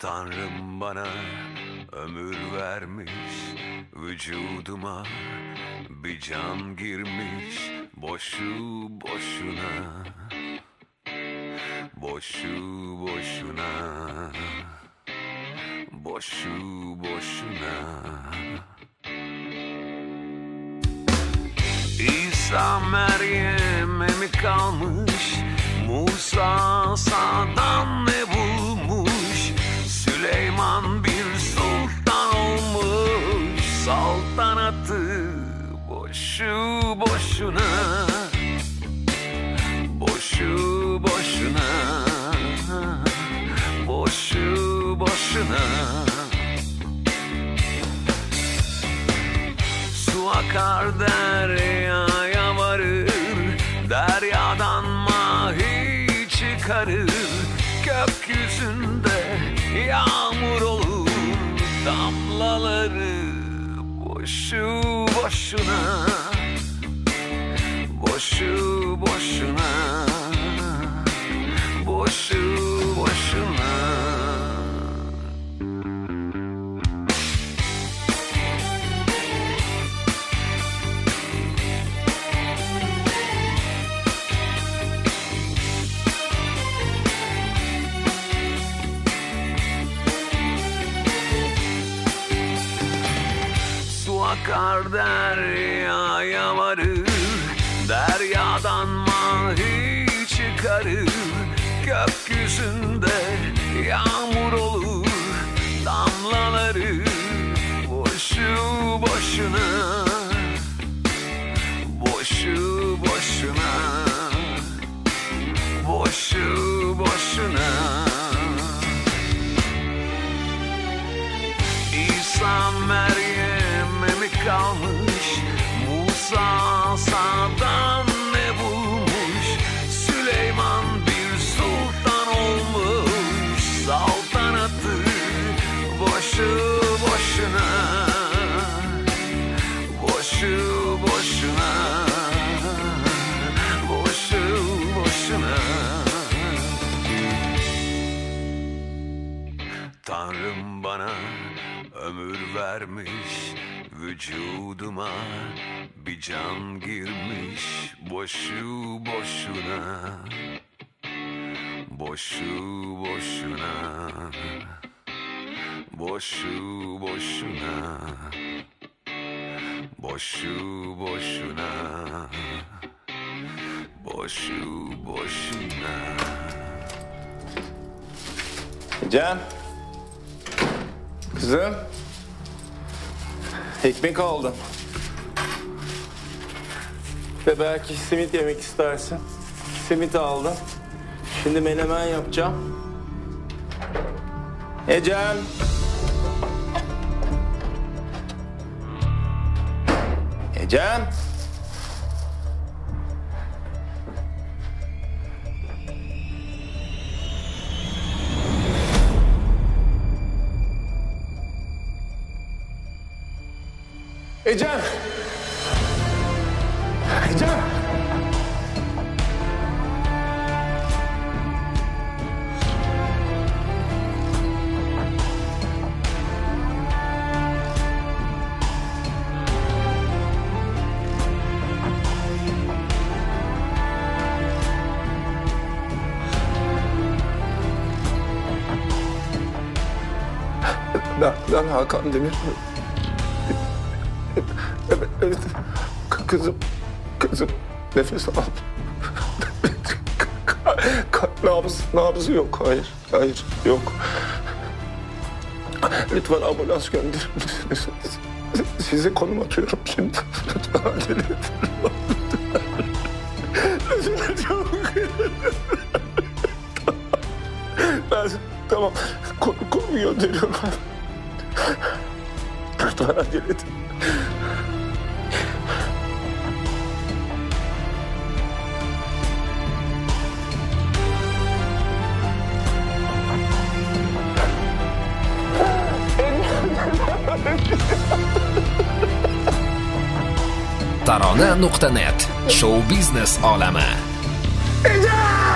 Tanrım bana ömür vermiş, vücuduma bir can girmiş. Boşu boşuna, boşu boşuna, boşu boşuna. İsa Meryem'e mi kalmış, Musa sağdan ne bulmuş, Süleyman bir sultan olmuş, saltanatı boşu boşuna, boşu boşuna, boşu boşuna. Su akar deryaya varır, deryadan mahi çıkarır. Gökyüzünde yağmur olur, damlaları boşu boşuna, boşu boşuna, boşu boşuna. Akar deryaya varır, deryadan mahi çıkarır. Gökyüzünde yağmur olur, damlaları boşu boşuna, boşu boşuna, boşu boşuna. İsa Meryem'e mi kalmış, Musa sağdan ne bulmuş, Süleyman bir sultan olmuş, saltanatı boşu boşuna, boşu boşuna, boşu boşuna. Tanrım bana ömür vermiş, vücuduma bir can girmiş. Boşu boşuna, boşu boşuna, boşu boşuna, boşu boşuna, boşu boşuna. Can. Kızım. Ekmek aldım. Ve belki simit yemek istersin. Simit aldım. Şimdi menemen yapacağım. Can. Can. Ecem! Ecem! Ben Hakan Demir. Evet. Kızım. Nefes al. Nabzı yok. Hayır. Yok. Lütfen ambulans gönderir misiniz? Size konum atıyorum şimdi. Lütfen acele edin. Lütfen çok. Tamam. Konum gönderiyorum. Lütfen acele edin. Tarona.net Show biznes olami.